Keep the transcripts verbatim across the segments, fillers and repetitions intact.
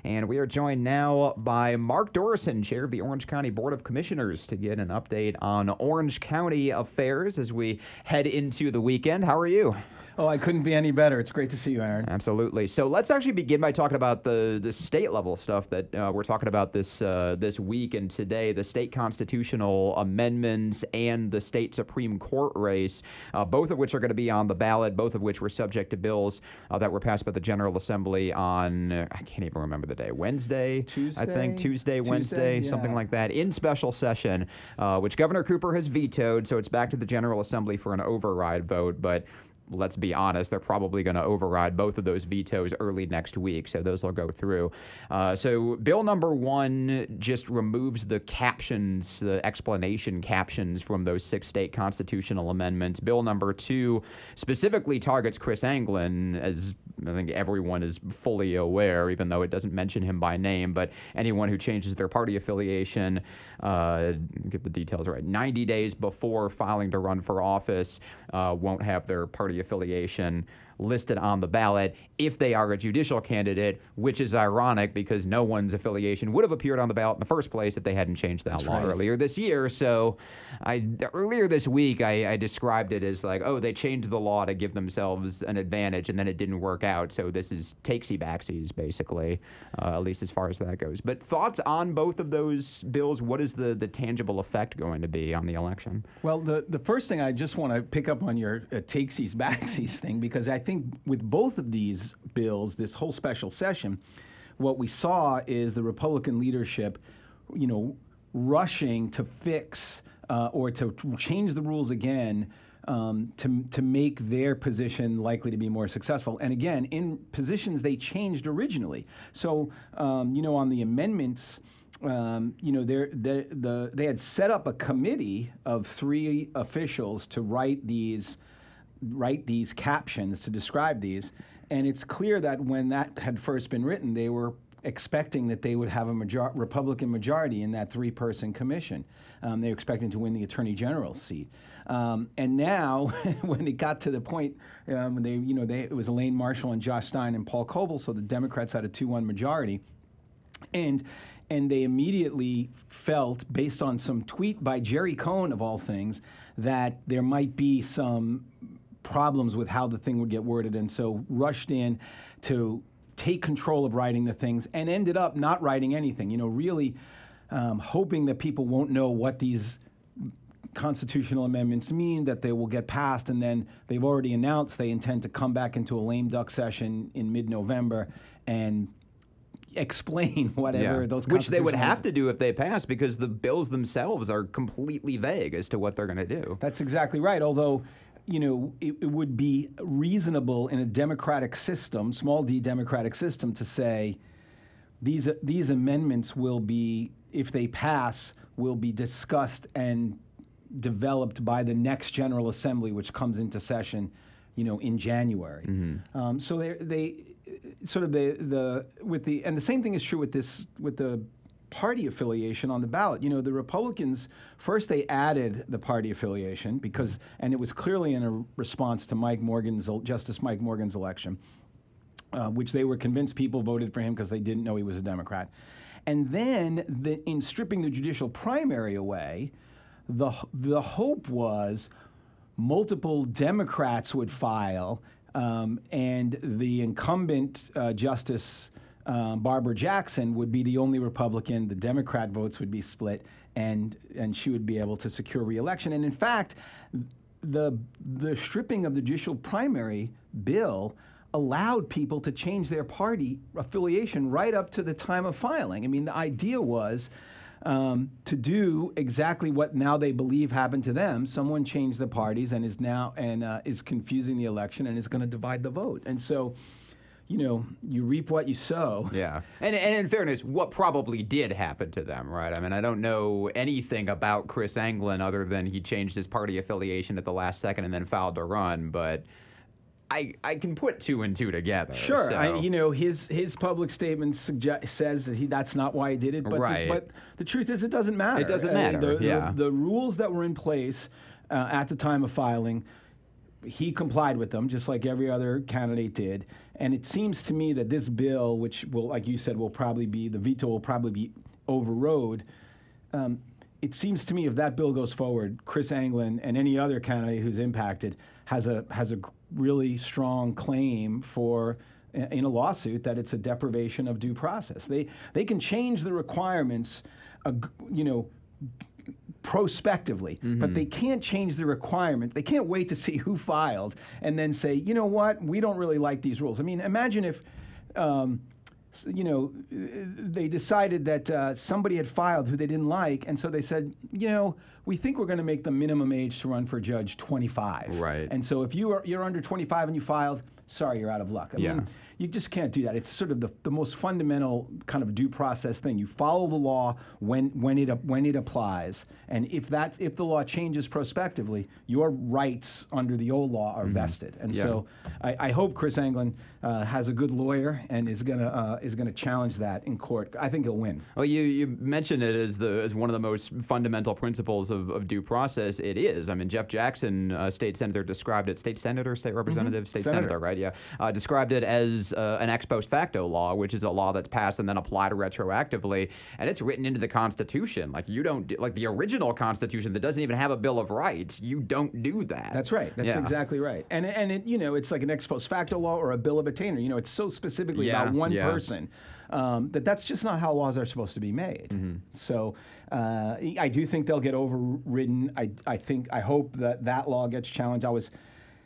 And we are joined now by Mark Dorison, Chair of the Orange County Board of Commissioners, to get an update on Orange County affairs as we head into the weekend. How are you? Oh, I couldn't be any better. It's great to see you, Aaron. Absolutely. So let's actually begin by talking about the, the state level stuff that uh, we're talking about this uh, this week and today, the state constitutional amendments and the state Supreme Court race, uh, both of which are going to be on the ballot, both of which were subject to bills uh, that were passed by the General Assembly on, uh, I can't even remember the day, Wednesday? Tuesday? I think Tuesday, Tuesday, Wednesday, yeah. something like that, in special session, uh, which Governor Cooper has vetoed, so it's back to the General Assembly for an override vote, but let's be honest, they're probably going to override both of those vetoes early next week, so those will go through. Uh, so bill number one just removes the captions, the explanation captions from those six state constitutional amendments. Bill number two specifically targets Chris Anglin, as I think everyone is fully aware, even though it doesn't mention him by name, but anyone who changes their party affiliation, uh, get the details right, ninety days before filing to run for office uh, won't have their party affiliation listed on the ballot if they are a judicial candidate, which is ironic because no one's affiliation would have appeared on the ballot in the first place if they hadn't changed that That's law right. earlier this year. So I earlier this week, I, I described it as like, oh, they changed the law to give themselves an advantage, and then it didn't work out. So this is takesy-backsies, basically, uh, at least as far as that goes. But thoughts on both of those bills? What is the, the tangible effect going to be on the election? Well, the, the first thing I just want to pick up on your uh, takesies, backsies thing, because I think with both of these bills, this whole special session, what we saw is the Republican leadership, you know, rushing to fix uh, or to change the rules again um, to, to make their position likely to be more successful. And again, in positions they changed originally. So, um, you know, on the amendments, Um, you know, they're, they the, they had set up a committee of three officials to write these write these captions to describe these, and it's clear that when that had first been written, they were expecting that they would have a major- Republican majority in that three-person commission. Um, they were expecting to win the Attorney General's seat, um, and now when it got to the point, um, when they, you know, they, it was Elaine Marshall and Josh Stein and Paul Coble, so the Democrats had a two one majority, and. And they immediately felt, based on some tweet by Jerry Cohen, of all things, that there might be some problems with how the thing would get worded, and so rushed in to take control of writing the things and ended up not writing anything, you know, really um, hoping that people won't know what these constitutional amendments mean, that they will get passed, and then they've already announced they intend to come back into a lame duck session in mid-November and explain whatever Yeah. those Which they would constitutional- have to do if they pass, because the bills themselves are completely vague as to what they're going to do. That's exactly right. Although, you know, it, it would be reasonable in a democratic system, small d democratic system, to say these these amendments will be, if they pass, will be discussed and developed by the next General Assembly, which comes into session, you know, in January. Mm-hmm. Um, so they they sort of the the with the and the same thing is true with this with the party affiliation on the ballot. You know, the Republicans first they added the party affiliation because, and it was clearly in a response to Mike Morgan's Justice Mike Morgan's election, uh, which they were convinced people voted for him because they didn't know he was a Democrat. And then the, in stripping the judicial primary away, the the hope was multiple Democrats would file, um, and the incumbent uh, Justice um, Barbara Jackson would be the only Republican. The Democrat votes would be split, and and she would be able to secure re-election. And in fact, the the stripping of the judicial primary bill allowed people to change their party affiliation right up to the time of filing. I mean, the idea was Um, to do exactly what now they believe happened to them. Someone changed the parties and is now and uh, is confusing the election and is going to divide the vote. And so, you know, you reap what you sow. Yeah. And, and in fairness, what probably did happen to them, right? I mean, I don't know anything about Chris Anglin other than he changed his party affiliation at the last second and then filed to run, but I, I can put two and two together. Sure, so. I, you know, his his public statement suggest, says that he that's not why he did it. But right. The, but the truth is, it doesn't matter. It doesn't Uh, matter. the, yeah. The, the rules that were in place uh, at the time of filing, he complied with them, just like every other candidate did. And it seems to me that this bill, which will, like you said, will probably be, the veto will probably be overrode. Um, it seems to me if that bill goes forward, Chris Anglin and any other candidate who's impacted has a has a really strong claim for in a lawsuit that it's a deprivation of due process. They they can change the requirements, uh, you know, prospectively, mm-hmm. but they can't change the requirement. They can't wait to see who filed and then say, you know what, we don't really like these rules. I mean, imagine if, um, you know, they decided that uh, somebody had filed who they didn't like, and so they said, you know, we think we're going to make the minimum age to run for judge twenty-five. Right. And so if you are you're under twenty-five and you filed, sorry, you're out of luck. I yeah. mean, you just can't do that. It's sort of the, the most fundamental kind of due process thing. You follow the law when when it when it applies, and if that if the law changes prospectively, your rights under the old law are mm-hmm. vested. And yeah. so I, I hope Chris Anglin uh, has a good lawyer and is gonna uh, is gonna challenge that in court. I think he'll win. Well, you you mentioned it as the as one of the most fundamental principles of, of due process. It is. I mean, Jeff Jackson, uh, state senator, described it. State senator, state representative, mm-hmm. state senator. senator, right? Yeah, uh, described it as Uh, an ex post facto law, which is a law that's passed and then applied retroactively, and it's written into the Constitution. Like you don't do, like the original Constitution that doesn't even have a Bill of Rights. You don't do that. That's right. That's yeah. exactly right. And and it, you know, it's like an ex post facto law or a bill of attainder. You know, it's so specifically yeah, about one yeah. person um, that that's just not how laws are supposed to be made. Mm-hmm. So uh, I do think they'll get overridden. I I think I hope that that law gets challenged. I was.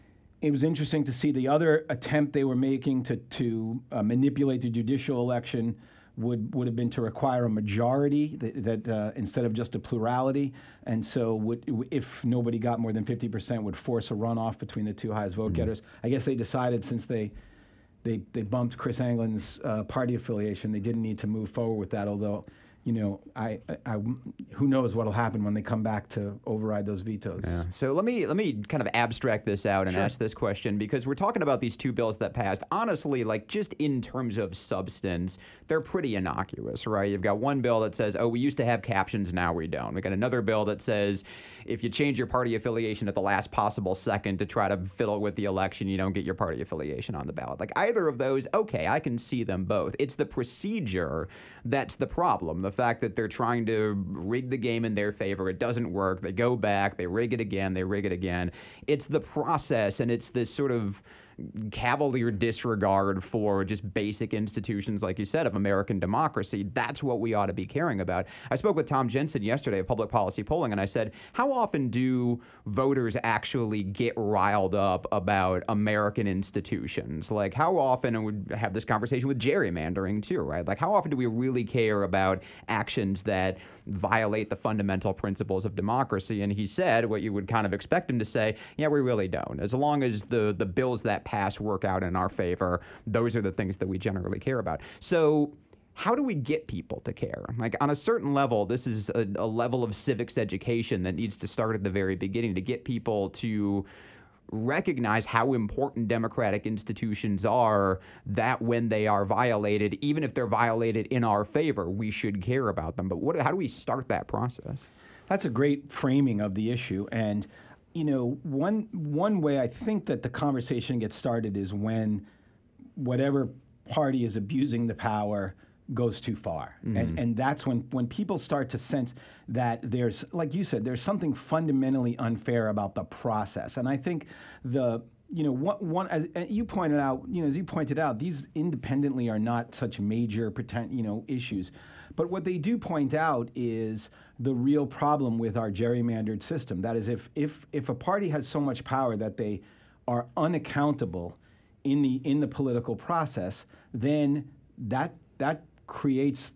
It was interesting to see the other attempt they were making to to uh, manipulate the judicial election would would have been to require a majority that, that uh, instead of just a plurality, and so would, if nobody got more than fifty percent, would force a runoff between the two highest vote mm-hmm. getters. I guess they decided since they they they bumped Chris Anglin's uh, party affiliation, they didn't need to move forward with that. Although, you know, I, I, I, who knows what'll happen when they come back to override those vetoes. Yeah. So let me let me kind of abstract this out and sure. ask this question, because we're talking about these two bills that passed. Honestly, like just in terms of substance, they're pretty innocuous, right? You've got one bill that says, oh, we used to have captions, now we don't. We got another bill that says, if you change your party affiliation at the last possible second to try to fiddle with the election, you don't get your party affiliation on the ballot. Like either of those, okay, I can see them both. It's the procedure that's the problem. The fact that they're trying to rig the game in their favor, it doesn't work. They go back, they rig it again, they rig it again. It's the process, and it's this sort of cavalier disregard for just basic institutions, like you said, of American democracy. That's what we ought to be caring about. I spoke with Tom Jensen yesterday of Public Policy Polling, and I said, how often do voters actually get riled up about American institutions? Like, how often, and we have this conversation with gerrymandering too, right? Like, how often do we really care about actions that violate the fundamental principles of democracy? And he said what you would kind of expect him to say, yeah, we really don't. As long as the, the bills that pass work out in our favor, those are the things that we generally care about. So how do we get people to care? Like on a certain level, this is a, a level of civics education that needs to start at the very beginning to get people to recognize how important democratic institutions are, that when they are violated, even if they're violated in our favor, we should care about them. But what, how do we start that process? That's a great framing of the issue. And you know, one one way I think that the conversation gets started is when whatever party is abusing the power goes too far. Mm-hmm. And and that's when, when people start to sense that there's, like you said, there's something fundamentally unfair about the process. And I think the, you know, one, one as you pointed out, you know, as you pointed out, these independently are not such major, pretend, you know, issues. But what they do point out is the real problem with our gerrymandered system. That is, if if if a party has so much power that they are unaccountable in the in the political process, then that that creates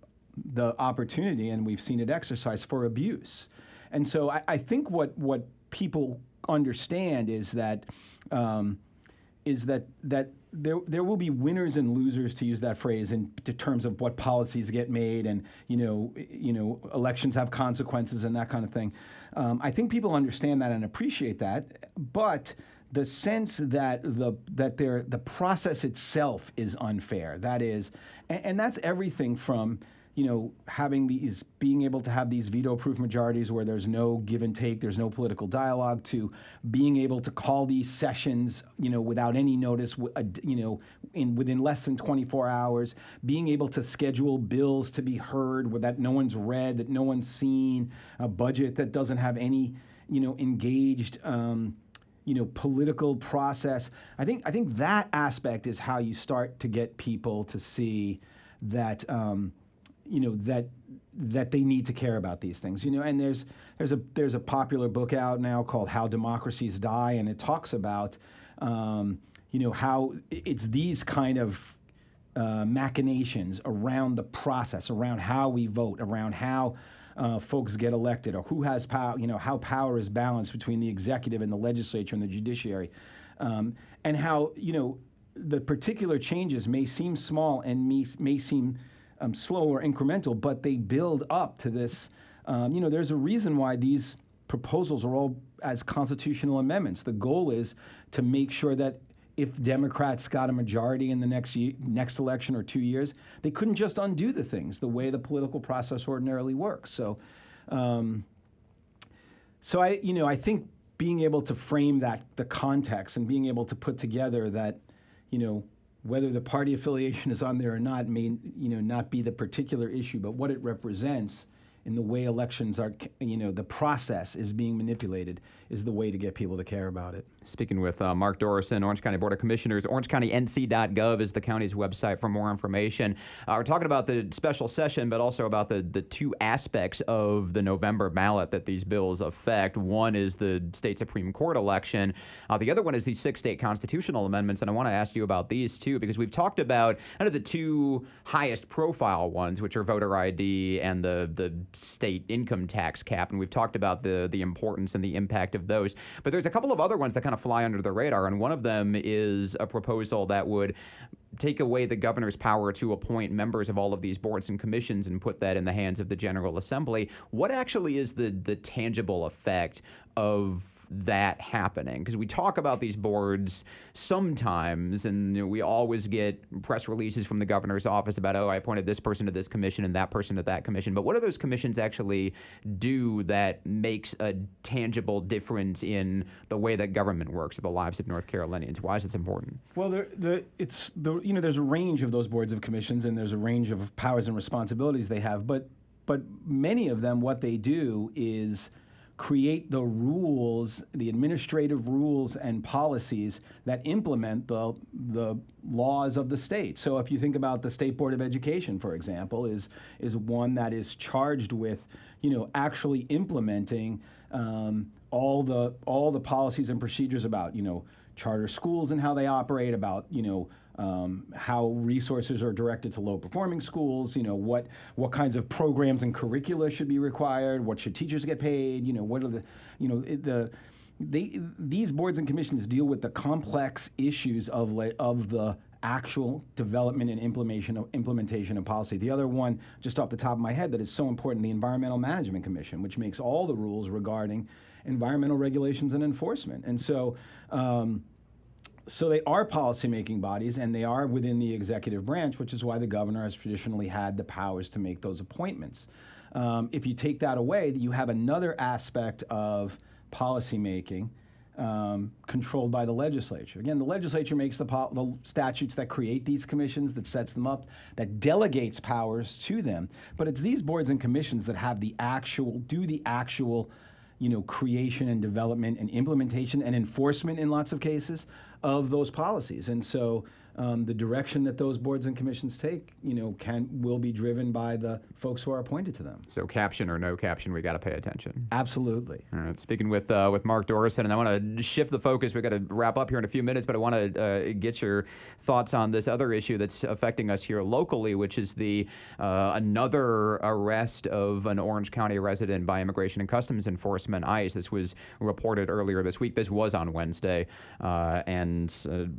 the opportunity, and we've seen it exercised, for abuse. And so I, I think what what people understand is that um, is that that there there will be winners and losers, to use that phrase, in to terms of what policies get made, and you know you know elections have consequences and that kind of thing. Um, I think people understand that and appreciate that, but the sense that the that there the process itself is unfair. That is, and, and that's everything from you know, having these, being able to have these veto-proof majorities where there's no give and take, there's no political dialogue, to being able to call these sessions, you know, without any notice, you know, in within less than twenty-four hours, being able to schedule bills to be heard that no one's read, that no one's seen, a budget that doesn't have any, you know, engaged, um, you know, political process. I think I think that aspect is how you start to get people to see that. Um, you know, that that they need to care about these things, you know. And there's there's a there's a popular book out now called How Democracies Die, and it talks about um, you know, how it's these kind of uh, machinations around the process, around how we vote, around how uh, folks get elected, or who has power, you know, how power is balanced between the executive and the legislature and the judiciary, um, and how, you know, the particular changes may seem small and may, may seem Um, slow or incremental, but they build up to this. Um, you know, there's a reason why these proposals are all as constitutional amendments. The goal is to make sure that if Democrats got a majority in the next ye- next election or two years, they couldn't just undo the things the way the political process ordinarily works. So, um, so I, you know, I think being able to frame that, the context, and being able to put together that, you know, whether the party affiliation is on there or not may, you know, not be the particular issue, but what it represents in the way elections are, you know, the process is being manipulated is the way to get people to care about it. Speaking with uh, Mark Dorison, Orange County Board of Commissioners, orange county n c dot gov is the county's website for more information. Uh, we're talking about the special session, but also about the, the two aspects of the November ballot that these bills affect. One is the state Supreme Court election. Uh, the other one is these six state constitutional amendments, and I want to ask you about these too, because we've talked about kind of the two highest profile ones, which are voter I D and the, the state income tax cap, and we've talked about the, the importance and the impact of those. But there's a couple of other ones that kind of fly under the radar, and one of them is a proposal that would take away the governor's power to appoint members of all of these boards and commissions and put that in the hands of the General Assembly. What actually is the, the tangible effect of that happening? Because we talk about these boards sometimes, and you know, we always get press releases from the governor's office about, oh, I appointed this person to this commission and that person to that commission. But what do those commissions actually do that makes a tangible difference in the way that government works, or the lives of North Carolinians? Why is this important? Well, the, the, it's the, you know, there's a range of those boards of commissions, and there's a range of powers and responsibilities they have. But but many of them, what they do is create the rules, the administrative rules and policies that implement the the laws of the state. So if you think about the State Board of Education, for example, is is one that is charged with, you know, actually implementing um, all the all the policies and procedures about, you know, charter schools and how they operate, about, you know, Um, how resources are directed to low-performing schools, you know, what what kinds of programs and curricula should be required, what should teachers get paid, you know, what are the, you know, it, the, they, these boards and commissions deal with the complex issues of le- of the actual development and implementation of implementation of policy. The other one, just off the top of my head, that is so important, the Environmental Management Commission, which makes all the rules regarding environmental regulations and enforcement. And so, um, So they are policymaking bodies, and they are within the executive branch, which is why the governor has traditionally had the powers to make those appointments. Um, if you take that away, you have another aspect of policymaking um, controlled by the legislature. Again, the legislature makes the, po- the statutes that create these commissions, that sets them up, that delegates powers to them. But it's these boards and commissions that have the actual, do the actual, you know, creation and development and implementation and enforcement in lots of cases of those policies. And so um, the direction that those boards and commissions take, you know, can will be driven by the folks who are appointed to them. So caption or no caption, we got to pay attention. Absolutely. All right. Speaking with uh, with Mark Dorison, and I want to shift the focus. We got to wrap up here in a few minutes, but I want to uh, get your thoughts on this other issue that's affecting us here locally, which is the uh, another arrest of an Orange County resident by Immigration and Customs Enforcement, ICE. This was reported earlier this week. This was on Wednesday, uh, and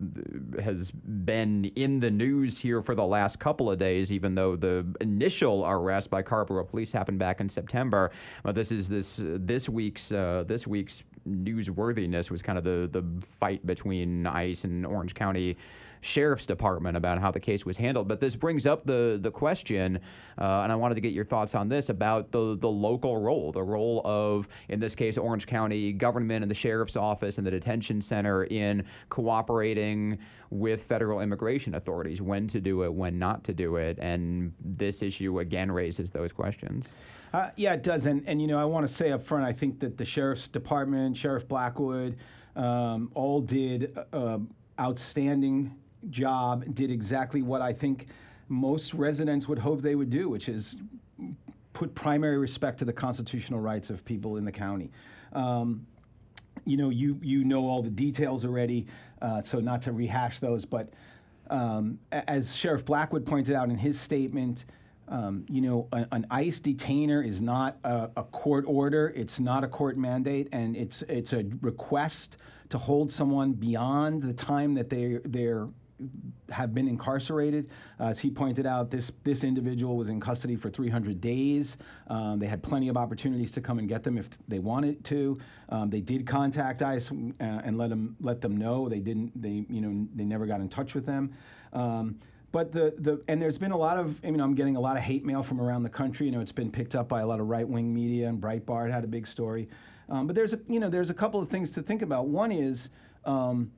uh, has been in the news here for the last couple of days, even though the initial arrest by Carrboro Police happened back in September. But this is this uh, this week's uh, this week's newsworthiness was kind of the the fight between ICE and Orange County sheriff's department about how the case was handled. But this brings up the the question, uh, and I wanted to get your thoughts on this about the the local role, the role of, in this case, Orange County government and the sheriff's office and the detention center in cooperating with federal immigration authorities, when to do it, when not to do it, and this issue again raises those questions. Uh, yeah, it does, and and you know I want to say up front, I think that the sheriff's department, Sheriff Blackwood, um, all did uh, outstanding job, did exactly what I think most residents would hope they would do, which is put primary respect to the constitutional rights of people in the county. Um, you know, you you know all the details already, uh, so not to rehash those, but um, as Sheriff Blackwood pointed out in his statement, um, you know, a, an ICE detainer is not a, a court order, it's not a court mandate, and it's it's a request to hold someone beyond the time that they they're have been incarcerated. Uh, as he pointed out, this this individual was in custody for three hundred days. Um, they had plenty of opportunities to come and get them if they wanted to. Um, they did contact ICE uh, and let them let them know. They didn't. They you know they never got in touch with them. Um, but the the and there's been a lot of I mean I'm getting a lot of hate mail from around the country. You know, it's been picked up by a lot of right-wing media, and Breitbart had a big story. Um, but there's a you know there's a couple of things to think about. One is um,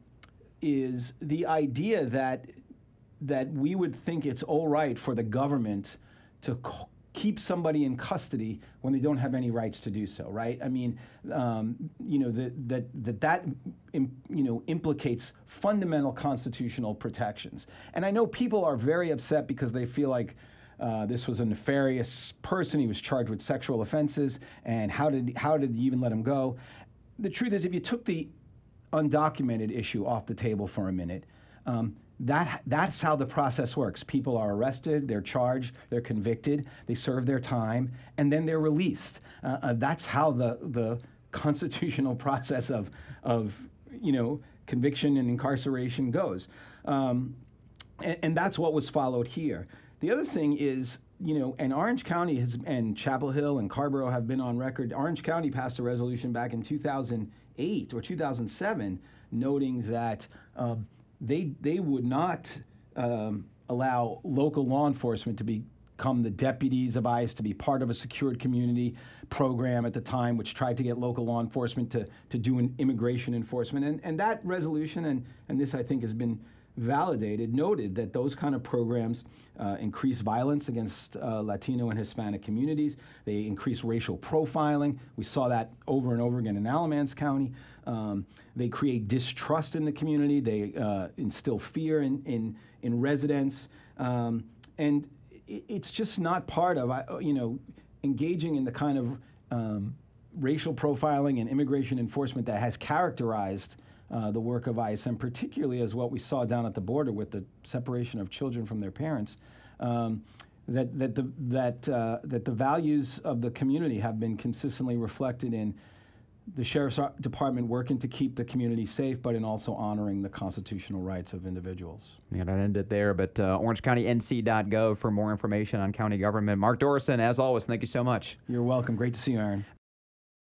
is the idea that that we would think it's all right for the government to c- keep somebody in custody when they don't have any rights to do so, right? I mean, um, you know, that that that that im- you know implicates fundamental constitutional protections. And I know people are very upset because they feel like uh, this was a nefarious person. He was charged with sexual offenses, and how did how did you even let him go? The truth is, if you took the undocumented issue off the table for a minute, um, that that's how the process works. People are arrested, they're charged, they're convicted, they serve their time, and then they're released. Uh, uh, that's how the the constitutional process of of you know conviction and incarceration goes, um, and, and that's what was followed here. The other thing is, you know, and Orange County has, and Chapel Hill and Carrboro have been on record. Orange County passed a resolution back in two thousand eight or two thousand seven, noting that um, they they would not um, allow local law enforcement to become the deputies of ICE, to be part of a secured community program at the time, which tried to get local law enforcement to to do an immigration enforcement. And and that resolution, and and this I think has been validated, noted that those kind of programs uh, increase violence against uh, Latino and Hispanic communities. They increase racial profiling. We saw that over and over again in Alamance County. Um, they create distrust in the community. They uh, instill fear in, in, in residents. Um, and it, it's just not part of, you know, engaging in the kind of um, racial profiling and immigration enforcement that has characterized Uh, the work of ICE, and particularly as what we saw down at the border with the separation of children from their parents, um, that that the that uh, that the values of the community have been consistently reflected in the Sheriff's Department working to keep the community safe, but in also honoring the constitutional rights of individuals. Yeah, I'd end it there, but uh, orange county n c dot gov for more information on county government. Mark Dorison, as always, thank you so much. You're welcome. Great to see you, Aaron.